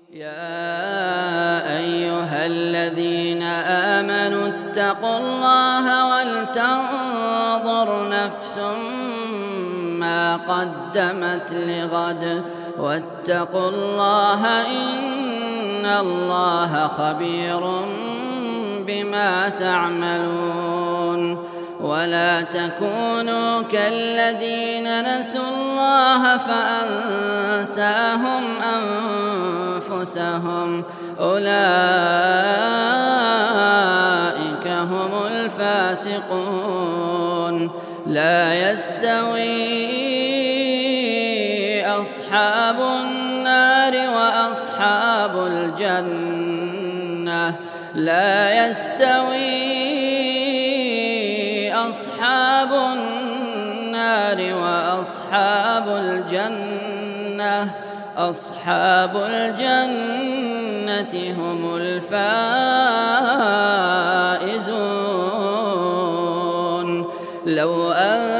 يا أيها الذين آمنوا اتقوا الله ولتنظر نفس ما قدمت لغد واتقوا الله إن الله خبير بما تعملون. ولا تكونوا كالذين نسوا الله فأنساهم أنفسهم أولئك هم الفاسقون. لا يستوي أصحاب النار وأصحاب الجنة لا يستوي أصحاب النار وأصحاب الجنة أصحاب الجنة هم الفائزون. لو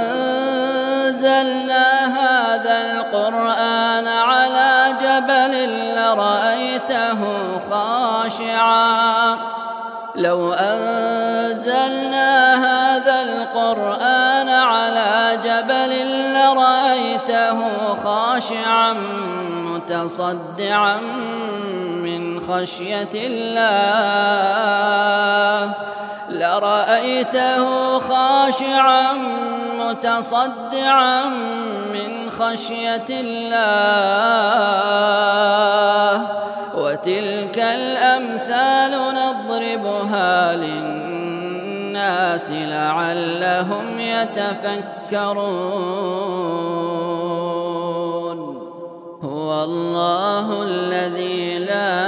أنزلنا هذا القرآن على جبل لرأيته خاشعا لو أنزلنا هذا القرآن على جبل لرأيته خاشعا متصدعا من خشية الله لرأيته خاشعا متصدعا من خشية الله. وتلك الأمثال نضربها للناس لعلهم يتفكرون. هو الله الذي لا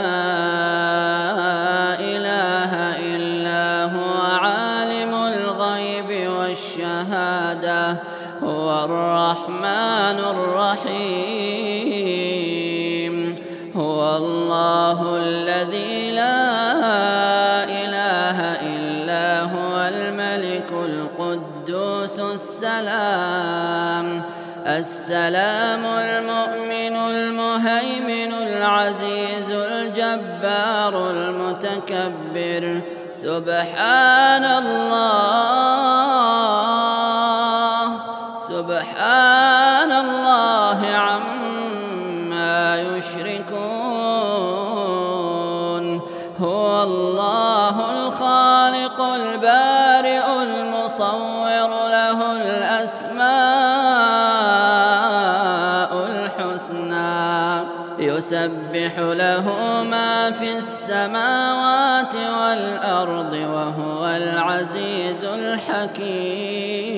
إله إلا هو عالم الغيب والشهادة هو الرحمن الرحيم. هو الله الذي لا إله إلا هو الملك القدوس السلام المؤمن المهيمن العزيز الجبار المتكبر. سبحان الله عما يشركون. هو الله الخالق البارئ المصور له الأسماء الحسنى يسبح له ما في السماوات والأرض وهو العزيز الحكيم.